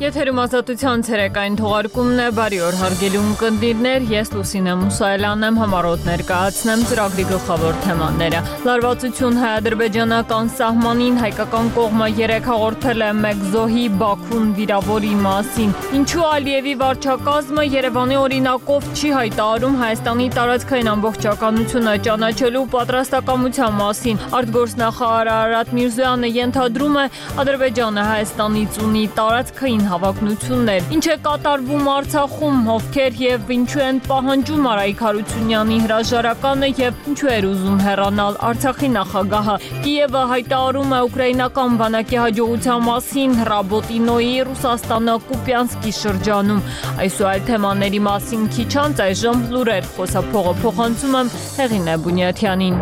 Եթերում ազատության ցերեկային թողարկումն է, բարի օր հարգելի ունկնդիրներ, ես Լուսինե Մուսայելյանն եմ, համառոտ ներկայացնեմ ծրագրի գլխավոր թեմաները։ Լարվածություն հայ-ադրբեջանական սահմանին, հայկական կողմը 3 հաղորդել է մեկ զոհի Բաքուն վիրավորի մասին։ Ինչու Ալիևի վարչակազմը Երևանի օրինակով չի հայտարարում Հայաստանի տարածքային ամբողջականությունը ճանաչելու պատրաստակամության մասին։ Արտգործնախարար Արարատ Միրզոյանը ենթադրում է, Ադրբեջանը Հայաստանից ունի տարածքային հավակնություններ։ Ինչ է կատարվում Արցախում, ովքեր եւ ինչու են պահանջում Արայիկ Հարությունյանի հրաժարականը եւ ինչու էր ուզում հեռանալ Արցախի նախագահը։ Կիևը հայտարարում է ուկրաինական բանակի հաջողության մասին Ռաբոտինոյի Ռուսաստանը Կուպյանսկի շրջանում։ Այս ու այլ թեմաների մասին քիչ անց այժմ լուրեր խոսափողը փոխանցում եմ Հեղինե Բունյաթյանին։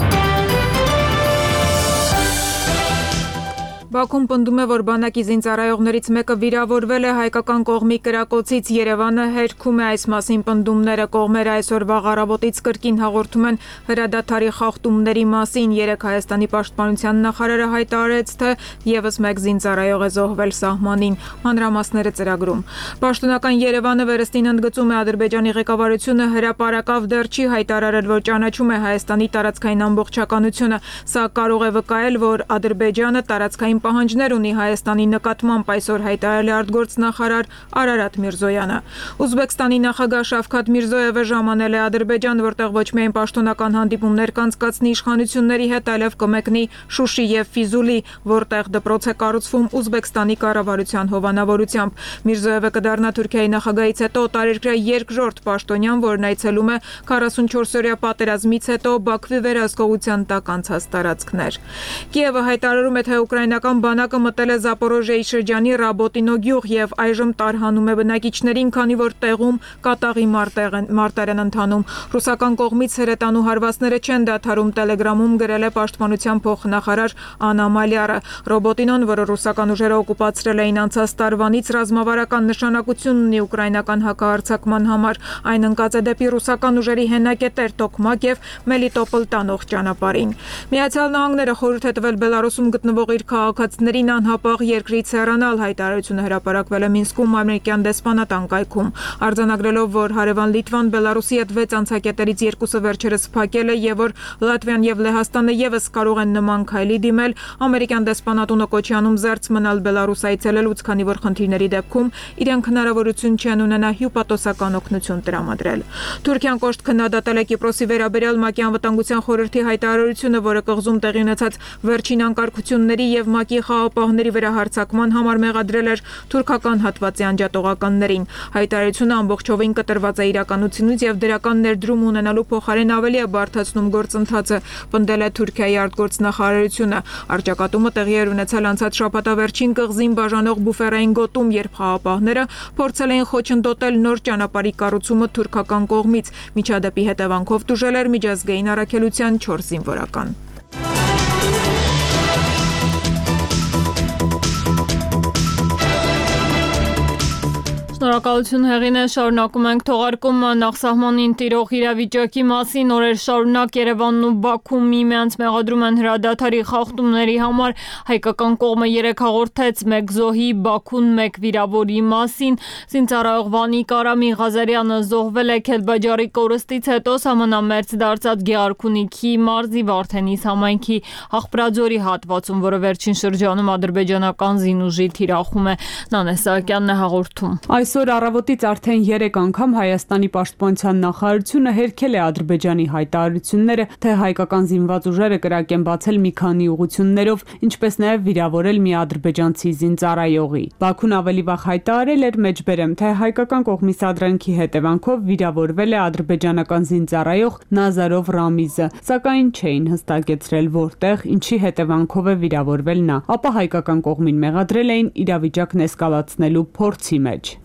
Բաքուն պնդում է, որ բանակի զինծառայողներից մեկը վիրավորվել է հայկական կողմի կրակոցից, Երևանը հերքում է այս մասին պնդումները, կողմերը այսօր վաղ առավոտից կրկին հաղորդում են հրադադարի խախտումների մասին, 3 Հայաստանի պաշտպանության նախարարը հայտարարեց, թե եւս մեկ զինծառայող է զոհվել սահմանին, մանրամասները ծրագրում։ Պաշտոնական Երևանը վերստին ընդգծում է Ադրբեջանի ղեկավարությունը հրապարակավ դեռ չի հայտարարել, որ ճանաչում է Հայաստանի տարածքային ամբողջականությունը, սա կարող է վկայել, որ Ադրբեջանը տարածքային պահանջներ ունի Հայաստանի նկատմամբ, այսօր հայտարարել է արտգործնախարար Արարատ Միրզոյանը։ Ուզբեկստանի նախագահ Շավքաթ Միրզոևը ժամանել է Ադրբեջան, որտեղ ոչ միայն պաշտոնական հանդիպումներ կանցկացնի իշխանությունների հետ, այլև կմեկնի Շուշի եւ Ֆիզուլի, որտեղ դպրոց է կառուցվում Ուզբեկստանի կառավարության հովանավորությամբ։ Միրզոևը կդառնա Թուրքիայի նախագահից հետո տարերկրյա երկրորդ պաշտոնյան, որն այցելում է 44-օրյա պատերազմից հետո Բաքվի վերահսկողության տակ անցած տարածքներ։ Կիևը հայտարարում է, թե ուկրաինական բանակը մտել է Զապորոժիայի շրջանի Ռաբոտինո գյուղ եւ այժմ տարհանում է բնակիչներին, քանի որ տեղում կատաղի մարտեր են ընթանում։ Ռուսական կողմից հրետանու հարվածները չեն դադարում, Տելեգրամում գրել է պաշտպանության փոխնախարար Աննա Մալյարը։ Ռաբոտինոն, որը ռուսական ուժերը օկուպացրել էին անցած տարվանից, ռազմավարական նշանակություն ունի ուկրաինական հակահարձակման համար, այն ընկած է դեպի ռուսական ուժերի հենակետեր Տոկմակ եւ Մելիտոպոլ տանող ճանապարհին։ Միացյալ Նահանգները խորհուրդ է տվել Բելարուսում գտնվող իր քաղաքացիներին անհապաղ երկրից հեռանալ, հայտարարությունը հրապարակվել է Մինսկում ամերիկյան դեսպանատան կայքում, արձանագրելով, որ հարևան Լիտվան Բելարուսի հետ 6 անցակետերից 2-ը վերջերս փակել է եւ որ Լատվիան եւ Լեհաստանը եւս կարող են նման քայլի դիմել, ամերիկյան դեսպանատունը կոչի անում զերծ մնալ Բելարուս այցելելուց, քանի որ խնդիրների դեպքում իրենք հնարավորություն չեն ունենա հյուպատոսական օգնություն տրամադրել։ Թուրքիան կոշտ քննադատել է Կիպրոսի վերաբերյալ ՄԱԿ-ի անվտանգության խորհրդի հայտարարությունը, որը կղզում տեղի ունեցած վերջին անկարգությունների եւ ՄԱԿ-ի խաղապահների վրա հարձակման համար մեղադրել էր թուրքական հատվածի անջատողականներին։ Հայտարարությունը ամբողջովին կտրված է իրականությունից եւ դրական ներդրում ունենալու փոխարեն ավելի է բարդացնում գործընթացը, պնդել է Թուրքիայի արտգործնախարարությունը։ Առճակատումը տեղի էր ունեցել անցած շաբաթավերջին կղզին բաժանող բուֆերային գոտում, երբ խաղապահները փորձել էին խոչընդոտել նոր ճանապարհի կառուցումը թուրքական կողմից։ Միջադեպի հետևանքով տուժել էր միջազգային առաքելության 4 զինվորական։ Շնորհակալություն Հեղինե, շարունակում ենք թողարկումը նախսահմանին տիրող իրավիճակի մասին, օրեր շարունակ Երևանն ու Բաքուն միմյանց մեղադրում են հրադադարի խախտումների համար, հայկական կողմը 3 հաղորդեց մեկ զոհի Բաքուն մեկ վիրավորի մասին, զինծառայող Վանիկ Արամի Ղազարյանը զոհվել է Քելբաջարի կորստից հետո սահմանամերձ դարձած Գեղարքունիքի մարզի Վարդենիս համայնքի Աղբրաձորի հատվածում, որը վերջին շրջանում ադրբեջանական զինուժի թիրախում է, Նանե Սահակյանն է հաղորդում։ Այսօր առավոտից արդեն 3 անգամ Հայաստանի պաշտպանության նախարարությունը հերքել է Ադրբեջանի հայտարարությունները, թե հայկական զինված ուժերը կրակ են բացել մի քանի ուղղություններով, ինչպես նաև վիրավորել մի ադրբեջանցի զինծառայողի։ Բաքուն ավելի վաղ հայտարարել էր, մեջբերեմ, թե հայկական կողմի սադրանքի հետևանքով վիրավորվել է ադրբեջանական զինծառայող Նազարով Ռամիզը, սակայն չէին հստակեցրել որտեղ, ինչի հետևանքով է վիրավորվել նա, ապա հայկական կողմին մեղադրել էին իրավիճակն էսկալացնելու փորձի մեջ։ Մյուս կողմից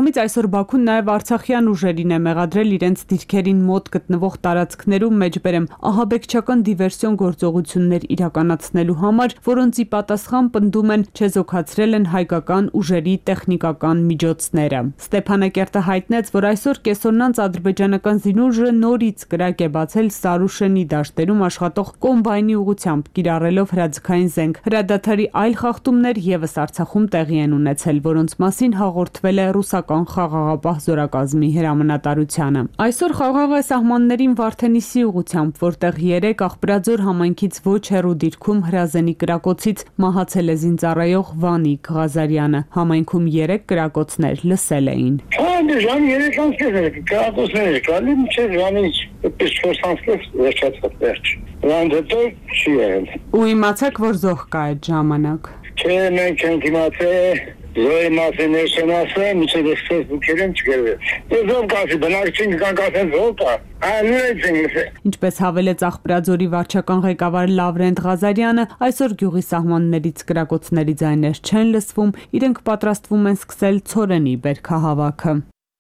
կողմից այսօր Բաքուն նաև արցախյան ուժերին է մեղադրել իրենց դիրքերին մոտ գտնվող տարածքներում մեջբերեմ ահաբեկչական դիվերսիոն գործողություններ իրականացնելու համար, որոնց ի պատասխան պնդում են չեզոքացրել են հայկական ուժերի տեխնիկական միջոցները։ Ստեփանակերտը հայտնեց, որ այսօր կեսօրնանց ադրբեջանական զինուժը նորից կրակ է բացել Սարուշենի դաշտերում աշխատող կոմբայնի ուղղությամբ, կիրառելով հրաձգային զենք։ Հրադադարի այլ խախտումներ ևս Արցախում տեղի են ունեցել, որոնց մասին հաղորդվել է ռուսական խաղաղապահ զորակազմի հրամանատարությանը։ Այսօր խաղաղ է սահմաններին Վարդենիսի ուղղությամբ, որտեղ 3 Աղբրաձոր համայնքից ոչ հեռու դիրքում հրազենի կրակոցից մահացել է զինծառայող Վանիկ Ղազարյանը։ Համայնքում 3 կրակոցներ լսել էին։ Ժամի 3 կրակոցներ կալի մինչև ժամի 4 վերջացավ վերջ։ Դրանց հետո չի եղել։ Ու իմացեք, որ զոհ կա այդ ժամանակ։ Չէ, մենք ենք իմացել, զոհի մասին ներշեն ասեմ, մինչև Facebook-երում չգրվել։ Զոհ կասի, բնակչին կան կասեն զոհ կա։ Ինչպես հավելեց Աղբրաձորի վարչական ղեկավար Լավրենտ Ղազարյանը, այսօր գյուղի սահմաններից կրակոցների ձայներ չեն լսվում, իրենք պատրաստվում են սկսել ցորենի բերքահավաքը։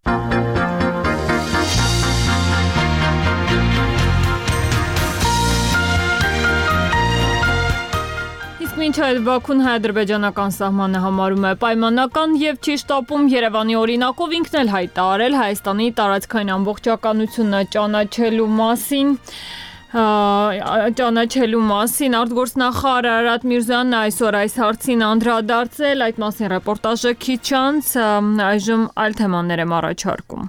Մինչ այդ Բաքուն հայ-ադրբեջանական սահմանը համարում է պայմանական եւ չի շտապում Երևանի օրինակով ինքն էլ հայտարարել Հայաստանի տարածքային ամբողջականությունը ճանաչելու մասին արտգործնախարար Արարատ Միրզոյանն այսօր այս հարցին անդրադարձել, այդ մասին ռեպորտաժը քիչ անց, այժմ այլ թեմաներ եմ առաջարկում։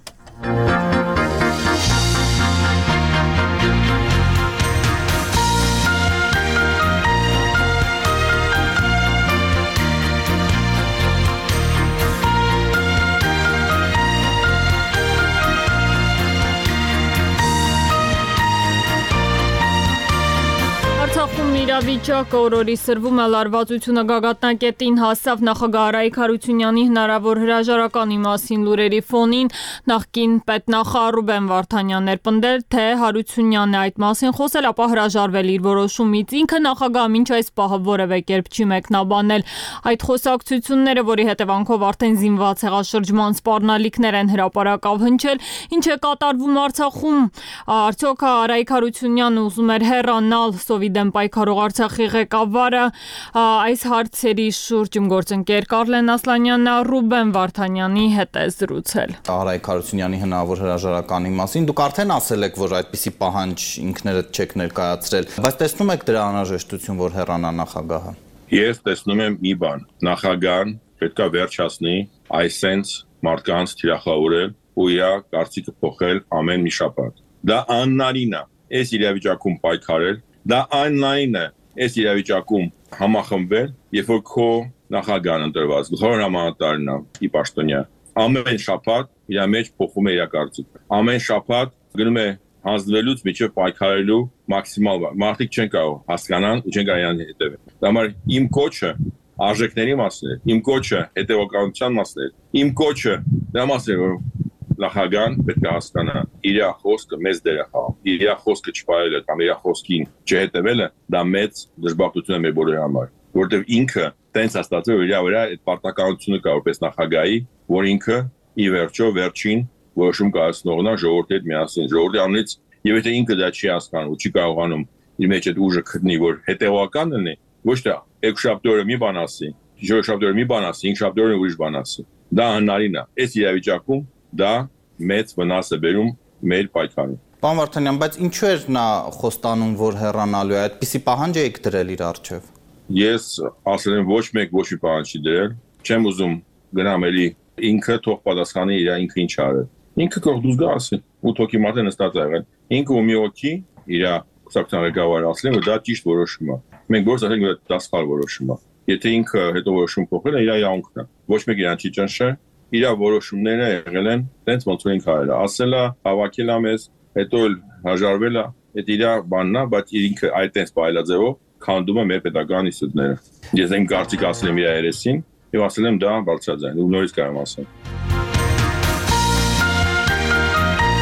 Արցախում իրավիճակը օրորի սրվում է, լարվածությունը գագաթնակետին հասավ նախագահ Արայիկ Հարությունյանի հնարավոր հրաժարականի մասին լուրերի ֆոնին նախկին պետնախարար Ռուբեն Վարդանյանն էր պնդել, թե Հարությունյանն է այդ մասին խոսել, ապա հրաժարվել իր որոշումից։ Ինքը նախագահը մինչ այս պահը որևէ կերպ չի մեկնաբանել այդ խոսակցությունները, որի հետևանքով արդեն զինված հեղաշրջման սպառնալիքներ են հրապարակավ հնչել։ Ինչ է կատարվում Արցախում, արդյոք Արայիկ Հարությունյանը ուզում էր հեռանալ Սովիդեմ պայքարող Արցախի ղեկավարը, այս հարցերի շուրջ իմ գործընկեր Կարլեն Ասլանյանը Ռուբեն Վարդանյանի հետ է զրուցել։ Արայիկ Հարությունյանի հնարավոր հրաժարականի մասին դուք արդեն ասել եք, որ այդպիսի պահանջ ինքներդ չեք ներկայացրել, բայց տեսնում եք դրա անհրաժեշտություն, որ հեռանա նախագահը։ Ես տեսնում եմ մի բան, նախագահան պետք է վերջացնի այսենց մարդկանց թիրախավորել ու իր կարծիքը փոխել ամեն մի շաբաթ։ Դա աննարին է, այս իրավիճակում պայքարել, դա աննարին է, այս իրավիճակում համախմբվել, երբ որ քո նախագահան ընտրված, գլխավոր հրամանատարն է, ի պաշտոնյա, ամեն շաբաթ իր մեջ փոխում է իր կարծիքը։ Ամեն շաբաթ գնում է հանձնվելուց մինչև պայքարելու մաքսիմալ մարդիկ չեն կարող հասկանալ ու չեն կարող իրան հետևել։ Դա համար իմ կոչը արժեքների մասն է, իմ կոչը հետևականության մասն է, իմ կոչը դա մասն է, որ նախագահան պետք է հասկանա իր խոսքը մեծ դեր է խաղում, իր խոսքը չփայելը կամ իր խոսքին չհետևելը դա մեծ դժբախտություն է մեր բոլորի համար, որովհետև ինքը տենց է ստացել, որ իր վրա այդ պարտականությունը կա որպես նախագահի, որ ինքը ի վերջո վերջին որոշում կայացնողն է ժողովրդի հետ միասին, ժողովրդի անունից, եւ եթե ինքը դա չի հասկանում ու չի կարողանում իր մեջ այդ ուժը գտնի, որ հետեւական լինի, ոչ թե երկշաբթի մի բան ասի, շաբթի մի բան ասի, ինքշաբթի ուրիշ բան ասի, դա հնարին է, այս իրավիճակում դա մեծ վնաս է բերում մեր պայքարին։ Պարոն Վարդանյան, բայց ինչու էր նա խոստանում, որ հեռանալու է, այդպիսի պահանջ եք դրել իր առջև։ Ես ասել եմ ոչ մեկ ոչ մի պահանջ չի դրել, չեմ ուզում գնամ էլի ինքը թող պատասխանի իր ինքը ինչ արել։ Ինքը կող դուզ գա ասի, ու թոքի մատը նստած ա եղել։ Ինքը ու մի օքի իր կուսակցության ղեկավարը ասել են, որ դա ճիշտ որոշում է։ Մենք ոչ ասենք, որ դա սխալ որոշում է։ Եթե ինքը հետո որոշում փոխել է, իր իրավունքն է։ Ոչ մեկ իրան չի ճնշել։ Իր որոշումները եղել են տենց ոնց որ ինքը արել է, ասել է, հավաքել է մեզ, հետո էլ հրաժարվել է, այդ իր բանն է, բայց ինքը այդ տենց բայլաձևով քանդում է մեր պետական ինստիտուտները։ Ես իմ կարծիք ասել եմ իր երեսին եւ ասել եմ դա բարձրաձայն ու նորից կարող եմ ասել։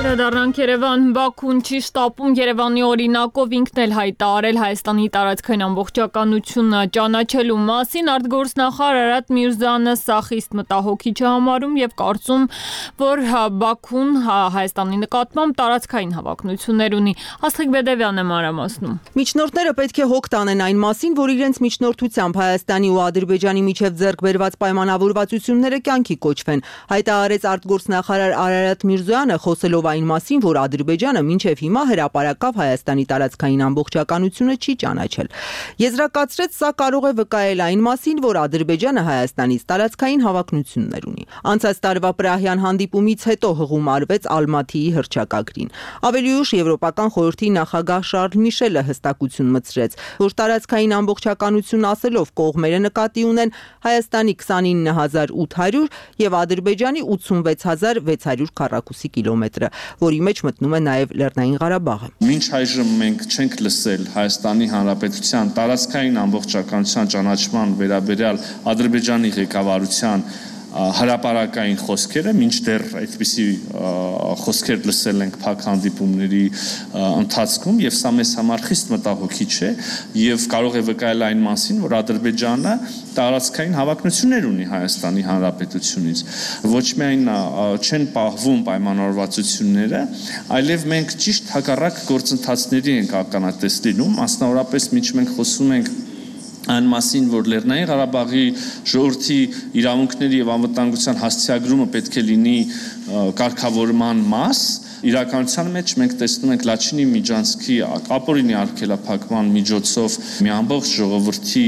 Վերադառնանք Երևան, Բաքուն չի շտապում Երևանի օրինակով ինքն էլ հայտարարել Հայաստանի տարածքային ամբողջականությունը ճանաչելու մասին, արտգործնախարար Արարատ Միրզոյանը սա խիստ մտահոգիչ է համարում եւ կարծում, որ Բաքուն Հայաստանի նկատմամբ տարածքային հավակնություններ ունի։ Աստղիկ Բեդևյանը մանրամասնում։ Միջնորդները պետք է հոգ տանեն այն մասին, որ իրենց միջնորդությամբ Հայաստանի ու Ադրբեջանի միջև ձեռք բերված պայմանավորվածությունները կյանքի կոչվեն, հայտարարեց արտգործնախարար Արարատ Միրզոյանը, խոսելով այն մասին, որ Ադրբեջանը մինչև հիմա հրապարակավ Հայաստանի տարածքային ամբողջականությունը չի ճանաչել։ Եզրակացրեց, սա կարող է վկայել այն մասին, որ Ադրբեջանը Հայաստանից տարածքային հավակնություններ ունի։ Անցած տարվա Պրահյան հանդիպումից հետո հղում արվեց Ալմաթիի հռչակագրին։ Ավելի ուշ Եվրոպական խորհրդի նախագահ Շարլ Միշելը հստակություն մտցրեց, որ տարածքային ամբողջականություն ասելով կողմերը նկատի ունեն Հայաստանի 29800 եւ Ադրբեջանի 86600 քառակուսի կիլոմետրը, որի մեջ մտնում է նաև Լեռնային Ղարաբաղը։ Մինչ այժմ մենք չենք լսել Հայաստանի Հանրապետության տարածքային ամբողջականության ճանաչման վերաբերյալ Ադրբեջանի ղեկավարության հրապարակային խոսքերը, մինչդեռ այդպիսի խոսքեր լսել ենք փակ հանդիպումների ընթացքում եւ սա մեզ համար խիստ մտահոգիչ է եւ կարող է վկայել այն մասին, որ Ադրբեջանը տարածքային հավակնություններ ունի Հայաստանի Հանրապետությունից։ Ոչ միայն չեն պահվում պայմանավորվածությունները, այլև մենք ճիշտ հակառակ գործընթացների ենք ականատես լինում, մասնավորապես մինչ մենք խոսում ենք այն մասին, որ Լեռնային Ղարաբաղի ժողովրդի իրավունքների եւ անվտանգության հասցեագրումը պետք է լինի կարգավորման մաս, իրականության մեջ մենք տեսնում ենք Լաչինի Միջանցքի ապօրինի արգելափակման միջոցով մի ամբողջ ժողովրդի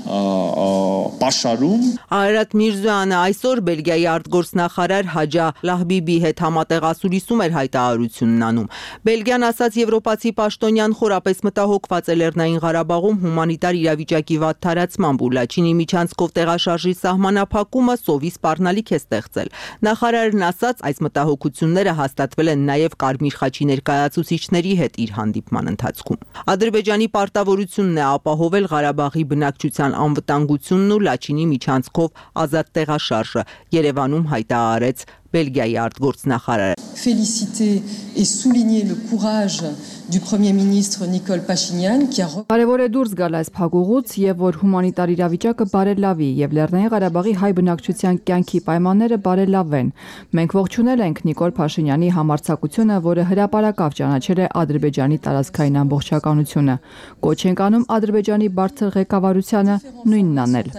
պաշարում։ Արարատ Միրզոյանը այսօր Բելգիայի արտգործնախարար Հաջա Լահբիբի հետ համատեղասուրիսում էր հայտարարությունն անում։ Բելգիան ասաց եվրոպացի պաշտոնյան խորապես մտահոգված է Լեռնային Ղարաբաղում հումանիտար իրավիճակի վատ տարածմամբ ու Լաչինի Միջանցքով տեղաշարժի սահմանափակումը սովի սպառնալիք է ստեղծել։ Նախարարն ասաց, այս մտահոգությունները հաստատվել են նաև Կարմիր խաչի ներկայացուցիչների հետ իր հանդիպման ընթացքում։ Ադրբեջանի պարտավորությունն է ապահովել Ղարաբաղի բնակչության անվտանգությունն ու Լաչինի միջանցքով ազատ տեղաշարժը, Երևանում հայտարարեց Բելգիայի արտգործնախարարը։ Féliciter et souligner le courage du Premier ministre Nicole Pachinian qui a Կարևոր է դուրս գալ այս փակուղուց եւ որ հումանիտար իրավիճակը բարելավի եւ Լեռնային Ղարաբաղի հայ բնակչության կյանքի պայմանները բարելավեն։ Մենք ողջունել ենք Նիկոլ Փաշինյանի համարձակությունը, որը հրապարակավ ճանաչել է Ադրբեջանի տարածքային ամբողջականությունը։ Կոչ ենք անում Ադրբեջանի բարձր ղեկավարությանը նույնն անել։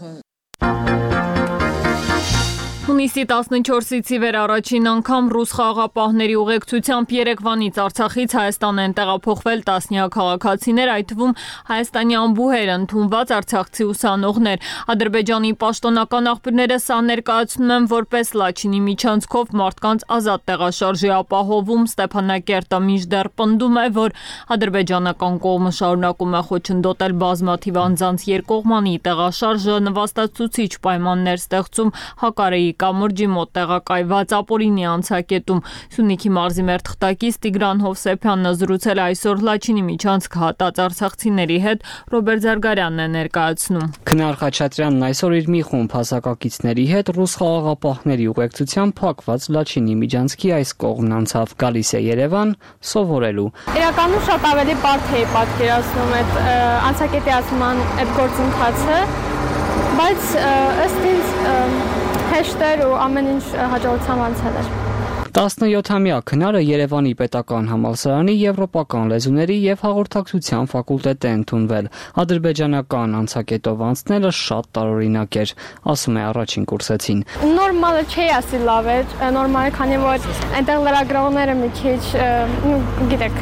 Հունիսի 14-ից ի վեր առաջին անգամ ռուս խաղաղապահների ուղեկցությամբ Երևանից Արցախից Հայաստան են տեղափոխվել տասնյակ քաղաքացիներ, այդ թվում Հայաստանի ամբուհեր ընդունված արցախցի ուսանողներ։ Ադրբեջանի պաշտոնական աղբյուրները սա ներկայացնում են որպես Լաչինի միջանցքով մարդկանց ազատ տեղաշարժի ապահովում։ Ստեփանակերտը մինչդեռ պնդում է, որ ադրբեջանական կողմը շարունակում է խոչընդոտել բազմաթիվ անձանց երկկողմանի տեղաշարժը, նվաստացուցիչ պայմաններ ստեղծում Հակարեի կամրջի մոտ տեղակայված ապօրինի անցակետում։ Սյունիքի մարզի մերթխտակից Տիգրան Հովսեփյանն զրուցել այսօր Լաչինի միջանցք հատած արցախցիների հետ, Ռոբերտ Զարգարյանն է ներկայացնում։ Քնար Խաչատրյանն այսօր իր մի խումբ հասակակիցների հետ ռուս խաղաղապահների ուղեկցությամբ փակված Լաչինի միջանցքի այս կողմն անցավ, գալիս է Երևան սովորելու։ Իրականում շատ ավելի բարդ է պատկերացնում այդ անցակետիացման այդ գործընթացը, բայց ըստ ինձ հեշտ էր ու ամեն ինչ հաջողությամբ անցել էր։ 17-ամյա քնարը Երևանի պետական համալսարանի եվրոպական լեզուների եւ հաղորդակցության ֆակուլտետ է ընդունվել։ Ադրբեջանական անցակետով անցնելը շատ տարօրինակ էր, ասում է առաջին կուրսեցին։ Նորմալը չի ասի լավ էր, նորմալ է, քանի որ այնտեղ լրագրողները մի քիչ, գիտեք,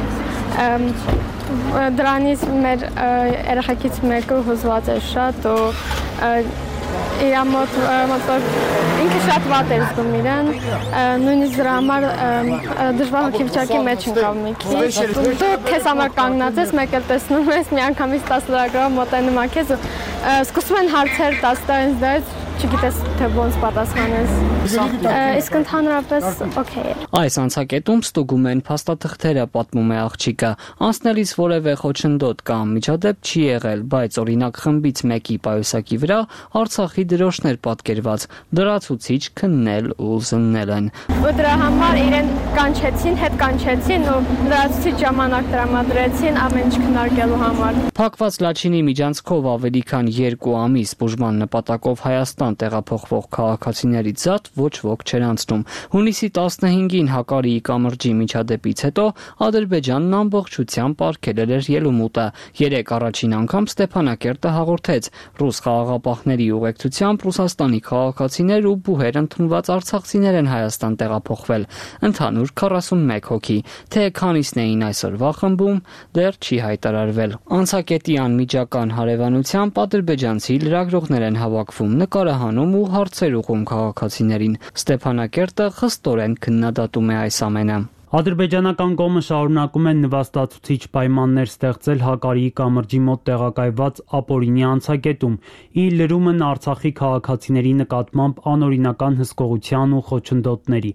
դրանից մեր երեխեքից մեկը հուզված էր շատ ու իր մոտ ինքը շատ վատ էր զգում իրեն, նույնիսկ դրա համար դժվար հոգեվիճակի մեջ ընկավ մի քիչ։ Դու քեզ համար կանգնած ես, մեկ էլ տեսնում ես, մի անգամից 10 լրագրող մոտենում է քեզ ու սկսում են հարցեր տալ ինձ դից, չգիտես թե ոնց պատասխանես։ Իսկ ընդհանրապես օքեյ է։ Այս անցակետում ստուգում են փաստաթղթերը, պատմում է աղջիկը։ Անցնելիս որևէ խոչընդոտ կամ միջադեպ չի եղել, բայց օրինակ խմբից մեկի պայուսակի վրա Արցախի դրոշներ պատկերված, դրացուցիչ քննել ու զննել են։ Ու դրա համար իրեն կանչեցին, հետ կանչեցին ու դրացուցիչ ժամանակ տրամադրեցին ամեն ինչ քննարկելու համար։ Փակված Լաչինի միջանցքով ավելի քան 2 ամիս բուժման նպատակով Հայաստան տեղափոխվող քաղաքացիներից զատ ոչ ոք չէր անցնում։ Հունիսի 15-ին Հակարիի կամրջի միջադեպից հետո Ադրբեջանն ամբողջությամբ արգելել էր ելումուտը։ 3 առաջին անգամ Ստեփանակերտը հաղորդեց ռուս խաղաղապահների ուղեկցությամբ Ռուսաստանի քաղաքացիներ ու բուհեր ընդունված արցախցիներ են Հայաստան տեղափոխվել։ Ընդհանուր 41 հոգի։ Թե քանիսն էին այսօրվա խմբում, դեռ չի հայտարարվել։ Անցակետի անմիջական հարևանությամբ ադրբեջանցի լրագրողներ են հավաքվում, նկարահանում ու հարցեր ուղղում քաղաքացիներին։ Ստեփանակերտը խստորեն քննադատում է այս ամենը։ Ադրբեջանական կողմը շարունակում է նվաստացուցիչ պայմաններ ստեղծել Հակարիի կամրջի մոտ տեղակայված ապօրինի անցակետում, ի լրումն Արցախի քաղաքացիների նկատմամբ անօրինական հսկողության ու խոչընդոտների։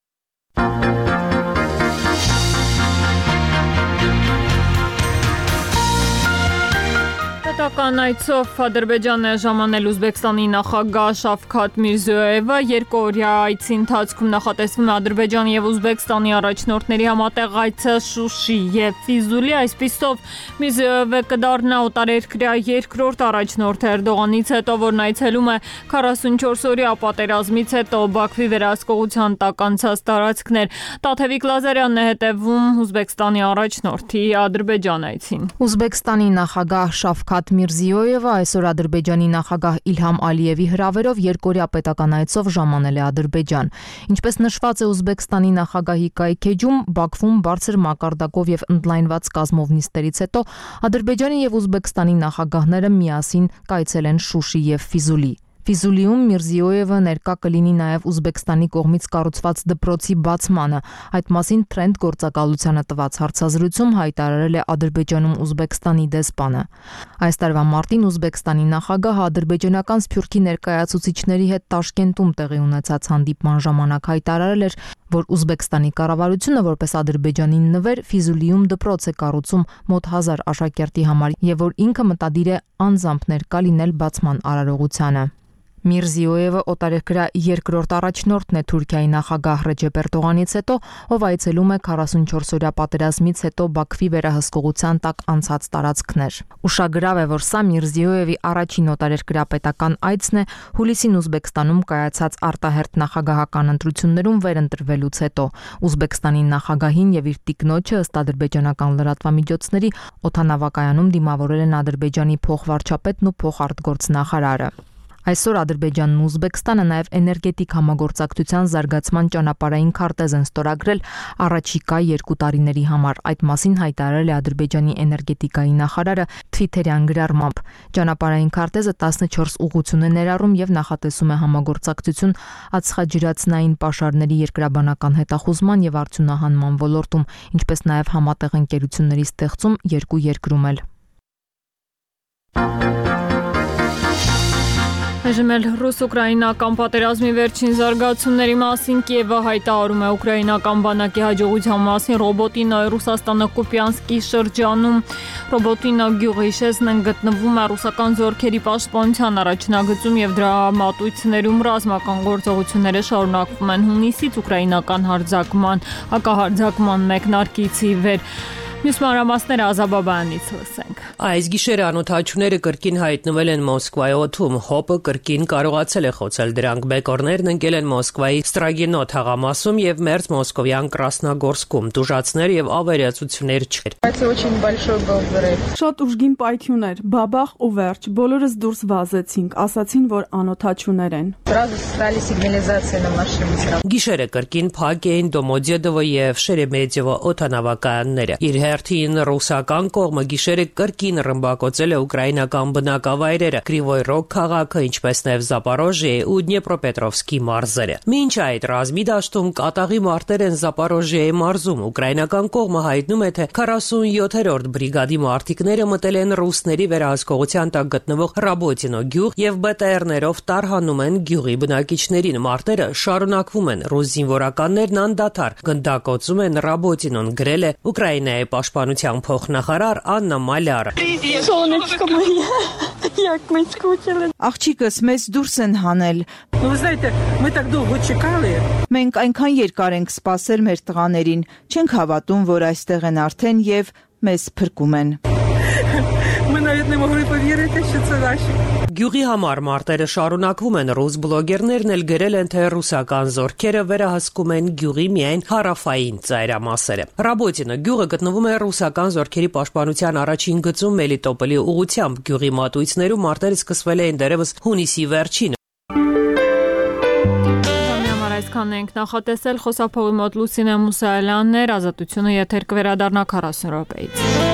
Պետական այցով Ադրբեջան է ժամանել Ուզբեկստանի նախագահ Շավքաթ Միրզոևը։ Երկօրյա այցի ընթացքում նախատեսվում է Ադրբեջանի եւ Ուզբեկստանի առաջնորդների համատեղ այցը Շուշի եւ Ֆիզուլի, այսպիսով Միրզոևը կդառնա օտարերկրյա երկրորդ առաջնորդը Էրդողանից հետո, որն այցելում է 44-օրյա պատերազմից հետո Բաքվի վերահսկողության տակ անցած տարածքներ։ Տաթևիկ Լազարյանն է հետևում Ուզբեկստանի առաջնորդի Ադրբեջան այցին։ Ուզբեկստանի նախագահ Շավքաթ Միրզիոևը այսօր Ադրբեջանի նախագահ Իլհամ Ալիևի հրավերով երկօրյա պետական այցով ժամանել է Ադրբեջան։ Ինչպես նշված է Ուզբեկստանի նախագահի կայքեջում, Բաքվում բարձր մակարդակով եւ ընդլայնված կազմով նիստերից հետո Ադրբեջանի եւ Ուզբեկստանի նախագահները միասին կայցել են Շուշի եւ Ֆիզուլի։ Ֆիզուլիում Միրզիոևը ներկա կլինի նաև Ուզբեկստանի կողմից կառուցված դպրոցի բացմանը։ Այդ մասին Trend գործակալությանը տված հարցազրույցում հայտարարել է Ադրբեջանում Ուզբեկստանի դեսպանը։ Այս տարվա մարտին Ուզբեկստանի նախագահը ադրբեջանական սփյուռքի ներկայացուցիչների հետ Տաշկենտում տեղի ունեցած հանդիպման ժամանակ հայտարարել էր, որ Ուզբեկստանի կառավարությունը որպես Ադրբեջանին նվեր Ֆիզուլիում դպրոց է կառուցում մոտ 1000 աշակերտի համար եւ որ ինքը մտադիր է անձամբ ներկա լինել բացման արարողությանը։ Միրզիոևը օտարերկրյա երկրորդ առաջնորդն է Թուրքիայի նախագահ Ռեջեփ Էրդողանից հետո, ով այցելում է 44-օրյա պատերազմից հետո Բաքվի վերահսկողության տակ անցած տարածքներ։ Ուշագրավ է, որ սա Միրզիոևի առաջին օտարերկրյա պետական այցն է հուլիսին Ուզբեկստանում կայացած արտահերթ նախագահական ընտրություններում վերընտրվելուց հետո։ Ուզբեկստանի նախագահին եւ իր տիկնոջը ըստ ադրբեջանական լրատվամիջոցների օդանավակայանում դիմավորել են Ադրբեջանի փոխվարչապետն ու փոխարտգործնախարարը։ Այսօր Ադրբեջանն ու Ուզբեկստանը նաև էներգետիկ համագործակցության զարգացման ճանապարհային քարտեզ են ստորագրել առաջիկա 2 տարիների համար։ Այդ մասին հայտարարել է Ադրբեջանի էներգետիկայի նախարարը Twitter-յան գրառմամբ։ Ճանապարհային քարտեզը 14 ուղղություն է ներառում եւ նախատեսում է համագործակցություն ածխաջրածնային պաշարների երկրաբանական հետախուզման եւ արդյունահանման ոլորտում, ինչպես նաև համատեղ ընկերությունների ստեղծում երկու երկրում էլ։ Այժմ էլ ռուս-ուկրաինական պատերազմի վերջին զարգացումների մասին Կիևը հայտարարում է ուկրաինական բանակի հաջողության մասին Ռոբոտինոյ Ռուսաստանը Կուպյանսկի շրջանում։ Ռոբոտինո գյուղի շեզնն գտնվում է ռուսական զորքերի պաշտպանության առաջնագծում եւ դրա մատույցներում ռազմական գործողությունները շարունակվում են հունիսից ուկրաինական հակահարձակման մեկնարկից ի վեր։ Մյուս մանրամասները Ազաբաբյանից լսենք։ Այս գիշերը անօթաչուները կրկին հայտնվել են Մոսկվայի օդում։ ՀՕՊ-ը կրկին կարողացել է խոցել դրանք։ Բեկորներն ընկել են Մոսկվայի Ստրագինո թաղամասում եւ մերձ մոսկովյան Կրասնոգորսկում։ Տուժածներ եւ ավերածություններ չկար։ Շատ ուժգին պայթյուն էր, բաբախ ու վերջ։ Բոլորս դուրս վազեցինք, ասացին, որ անօթաչուներ են։ Գիշերը կրկին փակ էին Դոմոդեդովը եւ Շերեմետյևո օդանավակայանները։ Իր հերթին ռուսական կողմը գիշերը կրկին ռմբակոծել է ուկրաինական բնակավայրերը Կրիվոյ Ռոգ քաղաքը, ինչպես նաև Զապորոժիե ու Դնեպրոպետրովսկի մարզերը։ Մինչ այդ ռազմի դաշտում կատաղի մարտեր են Զապորոժիեի մարզում։ Ուկրաինական կողմը հայտնում է, թե 47-րդ բրիգադի մարտիկները մտել են ռուսների վերահսկողության տակ գտնվող Ռաբոտինո գյուղ եւ ԲՏՌ-ներով տարհանում են գյուղի բնակիչներին։ Մարտերը շարունակվում են։ Ռուս զինվորականներն անդադար գնդակոծում են Ռաբոտինոն, գրել է Ուկրաինայի պաշտպանության փոխնախարար Աննա Մալյարը։ Աղջիկս մեզ դուրս են հանել։ Մենք այնքան երկար ենք սպասել մեր տղաներին, չենք հավատում, որ այստեղ են արդեն եւ մեզ փրկում են։ Գյուղի համար մարտերը շարունակվում են։ Ռուս բլոգերներն էլ գրել են, թե ռուսական զորքերը վերահսկում են գյուղի միայն հարավային ծայրամասերը։ Ռաբոտինը գյուղը գտնվում է ռուսական զորքերի պաշտպանության առաջին գծում Մելիտոպոլի ուղությամբ։ Գյուղի մատույցներում մարտերը սկսվել էին դեռևս հունիսի վերջին։ Այսքան ենք նախատեսել, խոսափողի մոտ Լուսինե Մուսայելյանն էր, Ազատությունը եթեր կվերադառնա 40 րոպեից։